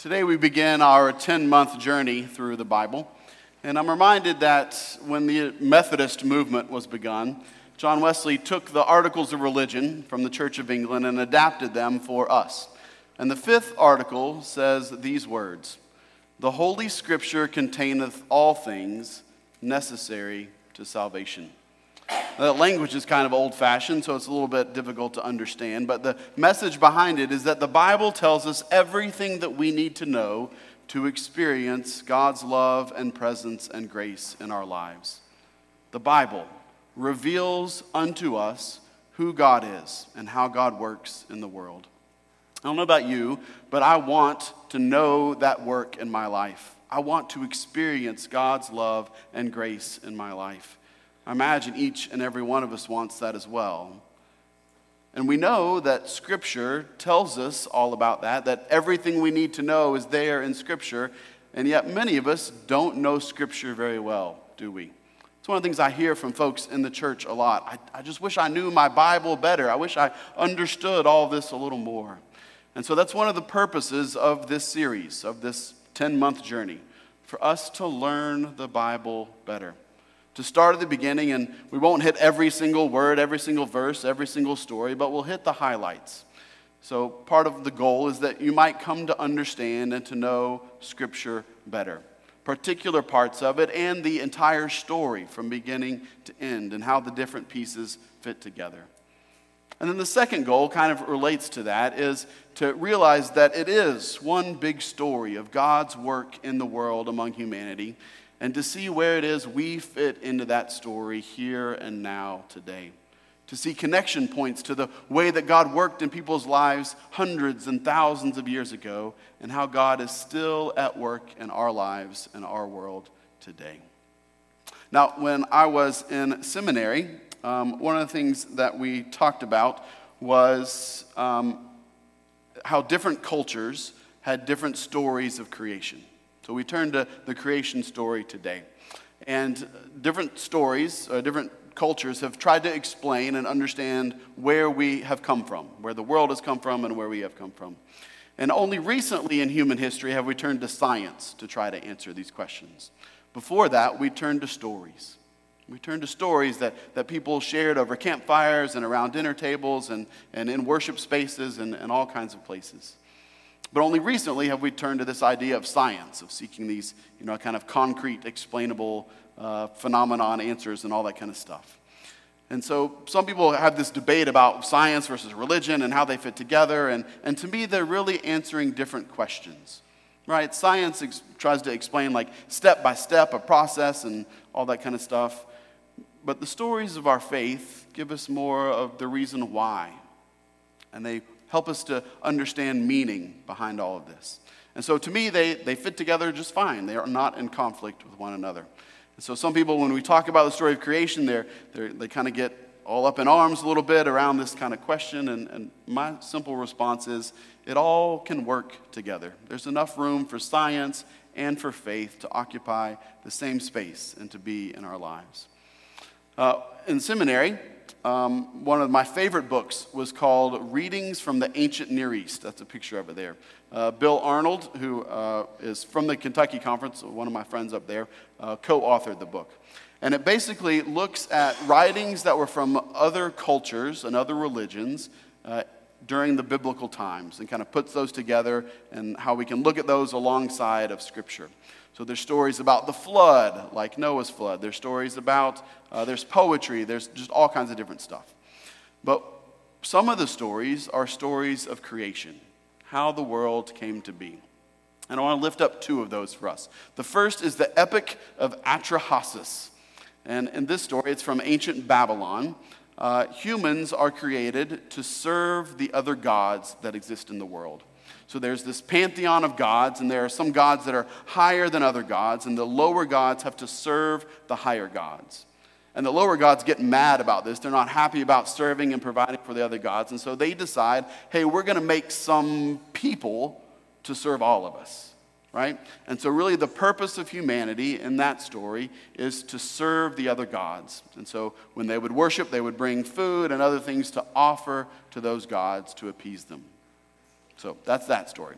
Today we begin our 10-month journey through the Bible, and I'm reminded that when the Methodist movement was begun, John Wesley took the Articles of Religion from the Church of England and adapted them for us. And the fifth article says these words: "The Holy Scripture containeth all things necessary to salvation." The language is kind of old-fashioned, so it's a little bit difficult to understand, but the message behind it is that the Bible tells us everything that we need to know to experience God's love and presence and grace in our lives. The Bible reveals unto us who God is and how God works in the world. I don't know about you, but I want to know that work in my life. I want to experience God's love and grace in my life. I imagine each and every one of us wants that as well. And we know that Scripture tells us all about that everything we need to know is there in Scripture, and yet many of us don't know Scripture very well, do we? It's one of the things I hear from folks in the church a lot. I just wish I knew my Bible better. I wish I understood all this a little more. And so that's one of the purposes of this series, of this 10-month journey, for us to learn the Bible better. To start at the beginning, and we won't hit every single word, every single verse, every single story, but we'll hit the highlights. So part of the goal is that you might come to understand and to know Scripture better, particular parts of it and the entire story from beginning to end and how the different pieces fit together. And then the second goal kind of relates to that, is to realize that it is one big story of God's work in the world among humanity, and to see where it is we fit into that story here and now today. To see connection points to the way that God worked in people's lives hundreds and thousands of years ago, and how God is still at work in our lives and our world today. Now, when I was in seminary, one of the things that we talked about was how different cultures had different stories of creation. So we turn to the creation story today. And different stories, different cultures have tried to explain and understand where we have come from, where the world has come from and where we have come from. And only recently in human history have we turned to science to try to answer these questions. Before that, we turned to stories. We turned to stories that people shared over campfires and around dinner tables and in worship spaces and all kinds of places. But only recently have we turned to this idea of science, of seeking these, kind of concrete, explainable phenomenon answers and all that kind of stuff. And so some people have this debate about science versus religion and how they fit together. And to me, they're really answering different questions, right? Science tries to explain like step by step a process and all that kind of stuff. But the stories of our faith give us more of the reason why. And they help us to understand meaning behind all of this. And so to me, they fit together just fine. They are not in conflict with one another. And so some people, when we talk about the story of creation, they kind of get all up in arms a little bit around this kind of question. And my simple response is, it all can work together. There's enough room for science and for faith to occupy the same space and to be in our lives. In seminary, one of my favorite books was called Readings from the Ancient Near East. That's a picture of it there. Bill Arnold, who is from the Kentucky Conference, one of my friends up there, co-authored the book. And it basically looks at writings that were from other cultures and other religions during the biblical times and kind of puts those together and how we can look at those alongside of Scripture. So there's stories about the flood, like Noah's flood. There's stories about, there's poetry, there's just all kinds of different stuff. But some of the stories are stories of creation, how the world came to be. And I want to lift up two of those for us. The first is the Epic of Atrahasis. And in this story, it's from ancient Babylon. Humans are created to serve the other gods that exist in the world. So there's this pantheon of gods, and there are some gods that are higher than other gods, and the lower gods have to serve the higher gods. And the lower gods get mad about this. They're not happy about serving and providing for the other gods, and so they decide, hey, we're going to make some people to serve all of us, right? And so really the purpose of humanity in that story is to serve the other gods. And so when they would worship, they would bring food and other things to offer to those gods to appease them. So that's that story.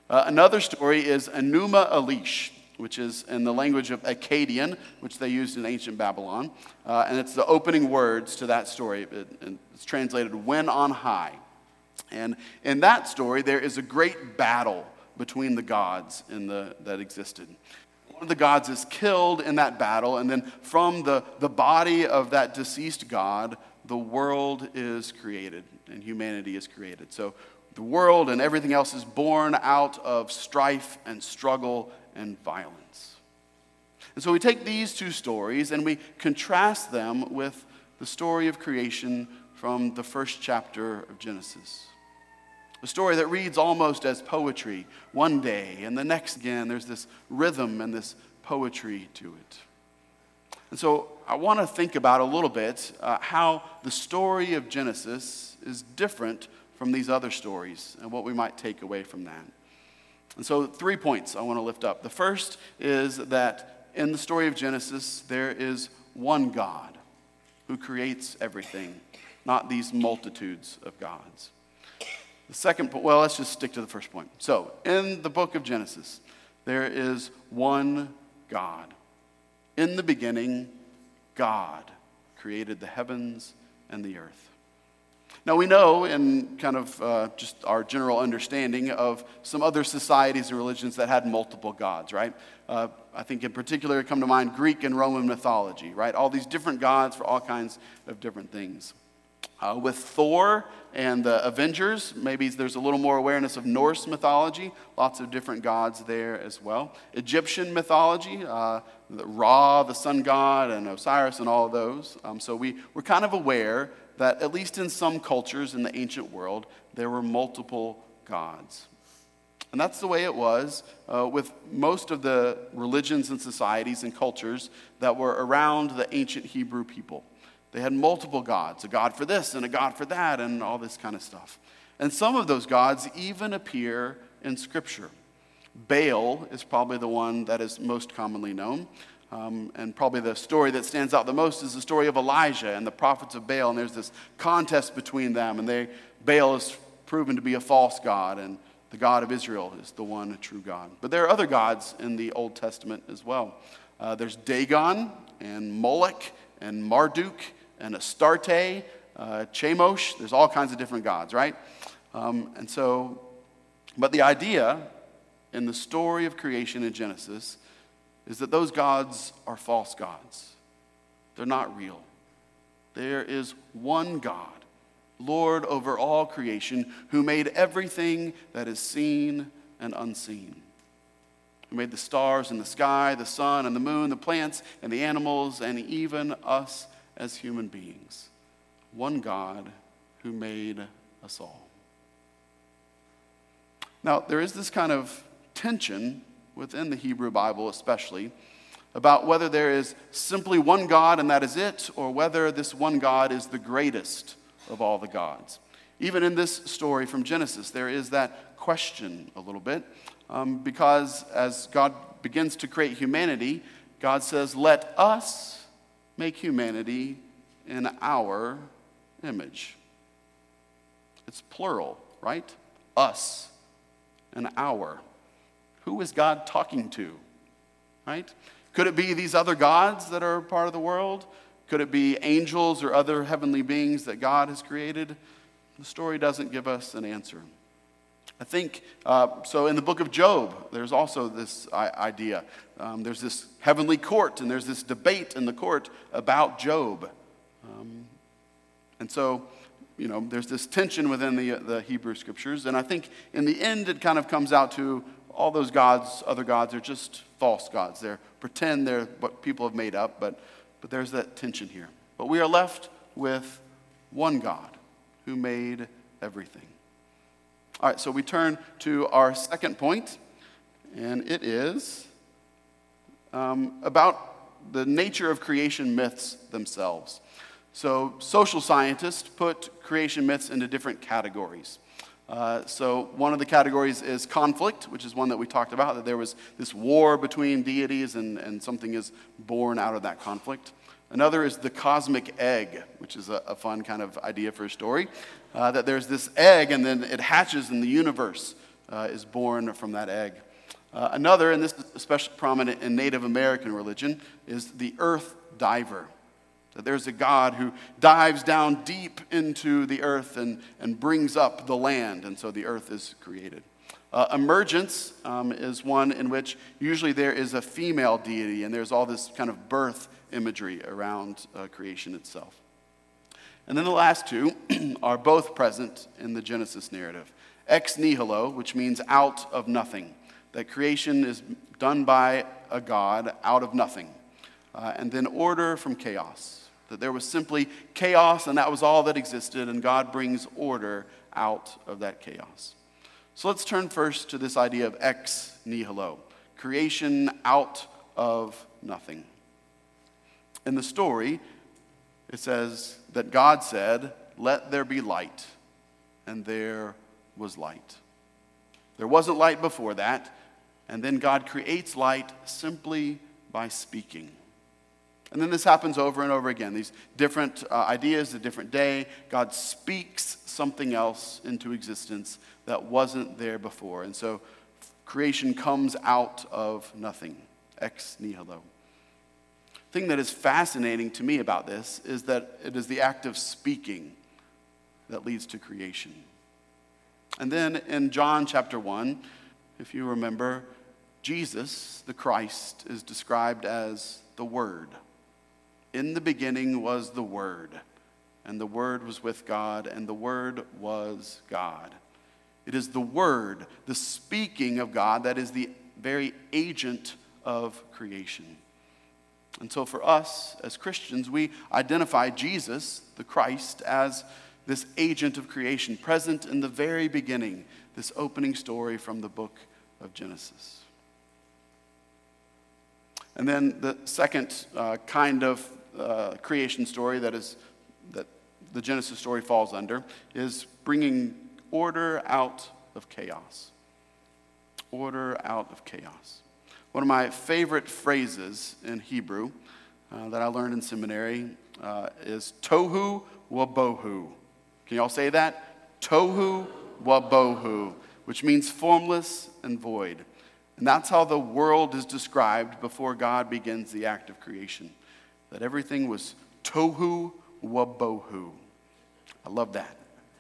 Another story is Enuma Elish, which is in the language of Akkadian, which they used in ancient Babylon. And it's the opening words to that story. It's translated, "when on high." And in that story, there is a great battle between the gods that existed. One of the gods is killed in that battle, and then from the body of that deceased god, the world is created, and humanity is created. So the world and everything else is born out of strife and struggle and violence. And so we take these two stories and we contrast them with the story of creation from the first chapter of Genesis. A story that reads almost as poetry one day, and the next again, there's this rhythm and this poetry to it. And so I want to think about a little bit how the story of Genesis is different from these other stories and what we might take away from that. And so 3 points I want to lift up. The first is that in the story of Genesis, there is one God who creates everything, not these multitudes of gods. The second point, well, let's just stick to the first point. So in the book of Genesis, there is one God. In the beginning, God created the heavens and the earth. Now we know in kind of just our general understanding of some other societies and religions that had multiple gods, right? I think in particular come to mind Greek and Roman mythology, right? All these different gods for all kinds of different things. With Thor and the Avengers, maybe there's a little more awareness of Norse mythology, lots of different gods there as well. Egyptian mythology, Ra, the sun god, and Osiris and all of those. So we're kind of aware that at least in some cultures in the ancient world, there were multiple gods. And that's the way it was with most of the religions and societies and cultures that were around the ancient Hebrew people. They had multiple gods, a god for this and a god for that and all this kind of stuff. And some of those gods even appear in Scripture. Baal is probably the one that is most commonly known. And probably the story that stands out the most is the story of Elijah and the prophets of Baal. And there's this contest between them. And Baal is proven to be a false god. And the God of Israel is the one true God. But there are other gods in the Old Testament as well. There's Dagon and Moloch and Marduk and Astarte, Chemosh. There's all kinds of different gods, right? But the idea in the story of creation in Genesis is that those gods are false gods. They're not real. There is one God, Lord over all creation, who made everything that is seen and unseen. Who made the stars in the sky, the sun and the moon, the plants and the animals, and even us as human beings. One God who made us all. Now, there is this kind of tension within the Hebrew Bible especially, about whether there is simply one God and that is it, or whether this one God is the greatest of all the gods. Even in this story from Genesis, there is that question a little bit, because as God begins to create humanity, God says, "Let us make humanity in our image." It's plural, right? Us and our. Who is God talking to, right? Could it be these other gods that are part of the world? Could it be angels or other heavenly beings that God has created? The story doesn't give us an answer. I think, so in the book of Job, there's also this idea. There's this heavenly court, and there's this debate in the court about Job. And so, there's this tension within the Hebrew Scriptures, and I think in the end it kind of comes out to all those gods, other gods, are just false gods. They're what people have made up, but there's that tension here. But we are left with one God who made everything. All right, so we turn to our second point, and it is about the nature of creation myths themselves. So social scientists put creation myths into different categories. So one of the categories is conflict, which is one that we talked about, that there was this war between deities and something is born out of that conflict. Another is the cosmic egg, which is a fun kind of idea for a story, that there's this egg and then it hatches in the universe is born from that egg. Another, and this is especially prominent in Native American religion, is the earth diver. That there's a God who dives down deep into the earth and brings up the land, and so the earth is created. Emergence is one in which usually there is a female deity, and there's all this kind of birth imagery around creation itself. And then the last two are both present in the Genesis narrative. Ex nihilo, which means out of nothing, that creation is done by a God out of nothing. And then order from chaos, that there was simply chaos and that was all that existed, and God brings order out of that chaos. So let's turn first to this idea of ex nihilo, creation out of nothing. In the story, it says that God said, "Let there be light," and there was light. There wasn't light before that, and then God creates light simply by speaking. And then this happens over and over again. These different ideas, a different day, God speaks something else into existence that wasn't there before. And so creation comes out of nothing, ex nihilo. The thing that is fascinating to me about this is that it is the act of speaking that leads to creation. And then in John chapter 1, if you remember, Jesus, the Christ, is described as the Word. In the beginning was the Word, and the Word was with God, and the Word was God. It is the Word, the speaking of God, that is the very agent of creation. And so for us as Christians, we identify Jesus, the Christ, as this agent of creation, present in the very beginning, this opening story from the book of Genesis. And then the second kind of creation story that the Genesis story falls under is bringing order out of chaos. Order out of chaos. One of my favorite phrases in Hebrew that I learned in seminary is tohu wabohu. Can you all say that? Tohu wabohu, which means formless and void. And that's how the world is described before God begins the act of creation. That everything was tohu wabohu. I love that.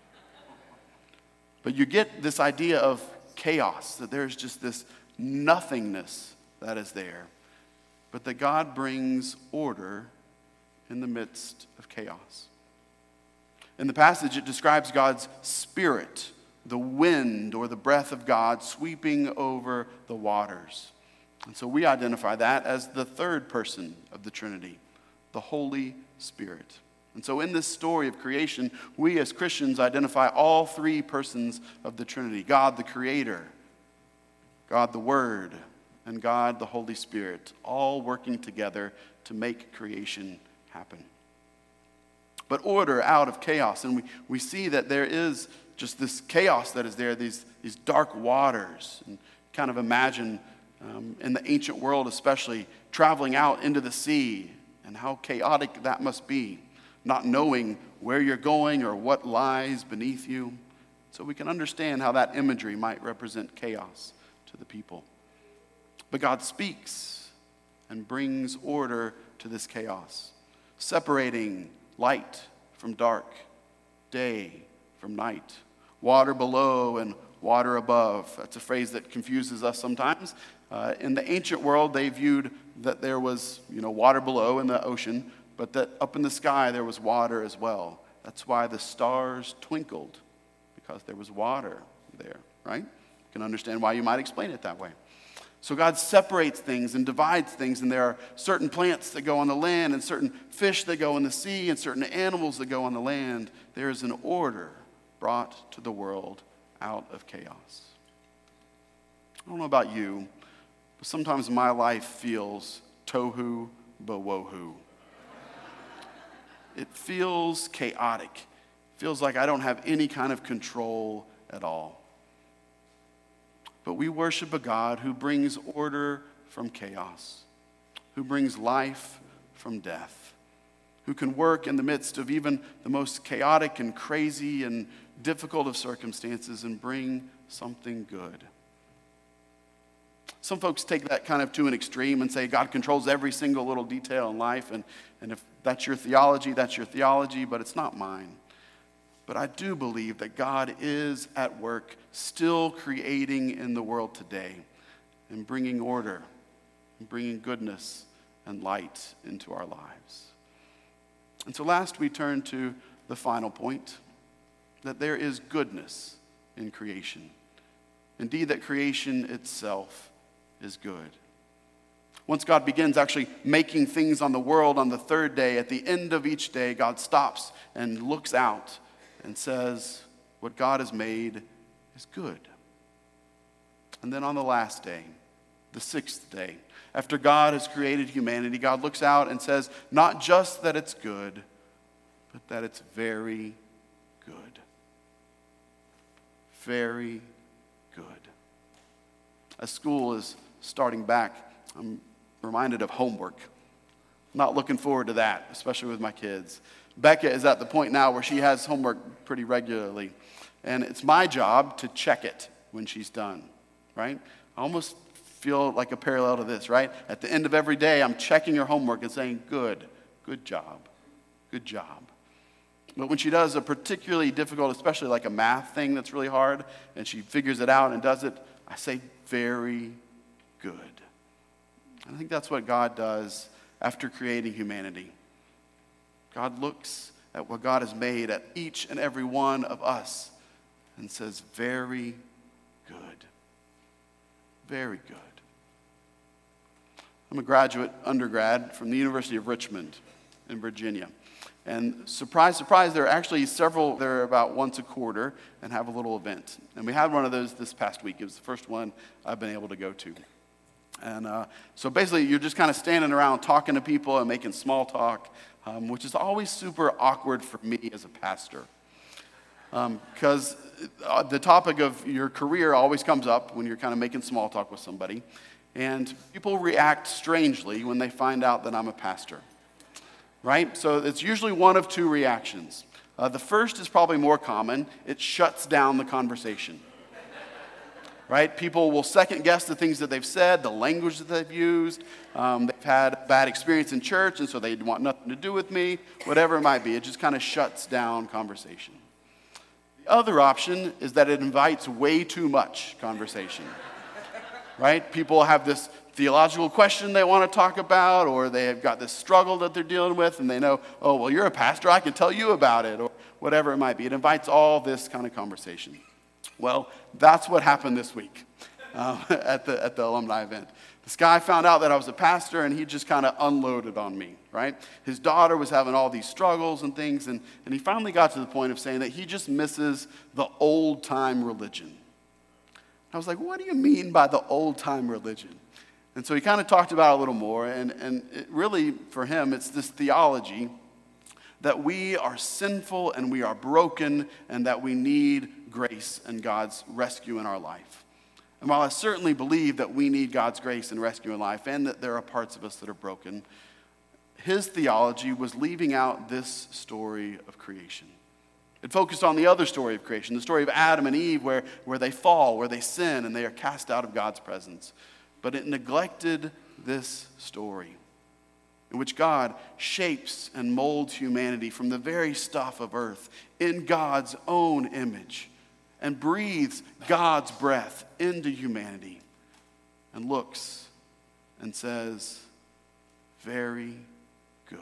But you get this idea of chaos, that there's just this nothingness that is there, but that God brings order in the midst of chaos. In the passage, it describes God's spirit, the wind or the breath of God sweeping over the waters. And so we identify that as the third person of the Trinity, the Holy Spirit. And so in this story of creation, we as Christians identify all three persons of the Trinity: God the Creator, God the Word, and God the Holy Spirit, all working together to make creation happen. But order out of chaos, and we see that there is just this chaos that is there, these dark waters. And kind of imagine in the ancient world especially, traveling out into the sea and how chaotic that must be, not knowing where you're going or what lies beneath you. So we can understand how that imagery might represent chaos to the people. But God speaks and brings order to this chaos, separating light from dark, day from night, water below and water above. That's a phrase that confuses us sometimes. In the ancient world, they viewed that there was, water below in the ocean, but that up in the sky there was water as well. That's why the stars twinkled, because there was water there, right? You can understand why you might explain it that way. So God separates things and divides things, and there are certain plants that go on the land and certain fish that go in the sea and certain animals that go on the land. There is an order brought to the world out of chaos. I don't know about you, but sometimes my life feels tohu bowohu. It feels chaotic. It feels like I don't have any kind of control at all. But we worship a God who brings order from chaos, who brings life from death, who can work in the midst of even the most chaotic and crazy and difficult of circumstances and bring something good. Some folks take that kind of to an extreme and say God controls every single little detail in life, and if that's your theology, but it's not mine. But I do believe that God is at work, still creating in the world today and bringing order, and bringing goodness and light into our lives. And so last we turn to the final point, that there is goodness in creation. Indeed, that creation itself is good. Once God begins actually making things on the world on the third day, at the end of each day, God stops and looks out and says, what God has made is good. And then on the last day, the sixth day, after God has created humanity, God looks out and says, not just that it's good, but that it's very good. Very good. As school is starting back, I'm reminded of homework. Not looking forward to that, especially with my kids. Becca is at the point now where she has homework pretty regularly, and it's my job to check it when she's done, right? I almost feel like a parallel to this, right? At the end of every day, I'm checking her homework and saying, good job. But when she does a particularly difficult, especially like a math thing that's really hard, and she figures it out and does it, I say, very good. And I think that's what God does after creating humanity. God looks at what God has made at each and every one of us and says, very good. Very good. I'm a graduate undergrad from the University of Richmond in Virginia. And surprise, surprise, there are actually several, they're about once a quarter and have a little event. And we had one of those this past week. It was the first one I've been able to go to. And so basically you're just kind of standing around talking to people and making small talk, which is always super awkward for me as a pastor. Because the topic of your career always comes up when you're kind of making small talk with somebody. And people react strangely when they find out that I'm a pastor. Right? So it's usually one of two reactions. The first is probably more common. It shuts down the conversation. Right? People will second guess the things that they've said, the language that they've used. They've had a bad experience in church, and so they want nothing to do with me, whatever it might be. It just kind of shuts down conversation. The other option is that it invites way too much conversation. Right? People have this theological question they want to talk about, or they have got this struggle that they're dealing with, and they know, oh, well, you're a pastor, I can tell you about it, or whatever it might be. It invites all this kind of conversation. Well, that's what happened this week at the alumni event. This guy found out that I was a pastor, and he just kind of unloaded on me, right? His daughter was having all these struggles and things, and he finally got to the point of saying that he just misses the old-time religion. I was like, what do you mean by the old-time religion? And so he kind of talked about it a little more, and it really, for him, it's this theology that we are sinful and we are broken and that we need grace and God's rescue in our life. And while I certainly believe that we need God's grace and rescue in life and that there are parts of us that are broken, his theology was leaving out this story of creation. It focused on the other story of creation, the story of Adam and Eve, where they fall, where they sin, and they are cast out of God's presence. But it neglected this story in which God shapes and molds humanity from the very stuff of earth in God's own image and breathes God's breath into humanity and looks and says, very good.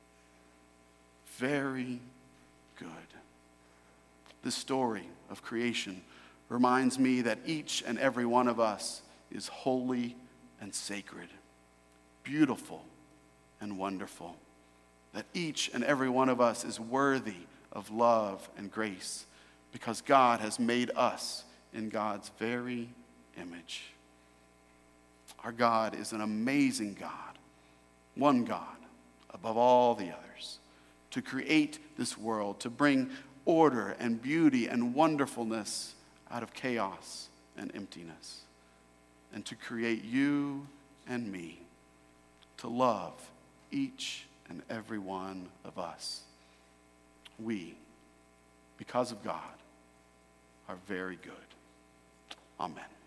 Very good. This story of creation reminds me that each and every one of us is holy and sacred, beautiful and wonderful. That each and every one of us is worthy of love and grace because God has made us in God's very image. Our God is an amazing God, one God above all the others, to create this world, to bring order and beauty and wonderfulness out of chaos and emptiness, and to create you and me, to love each and every one of us. We, because of God, are very good. Amen.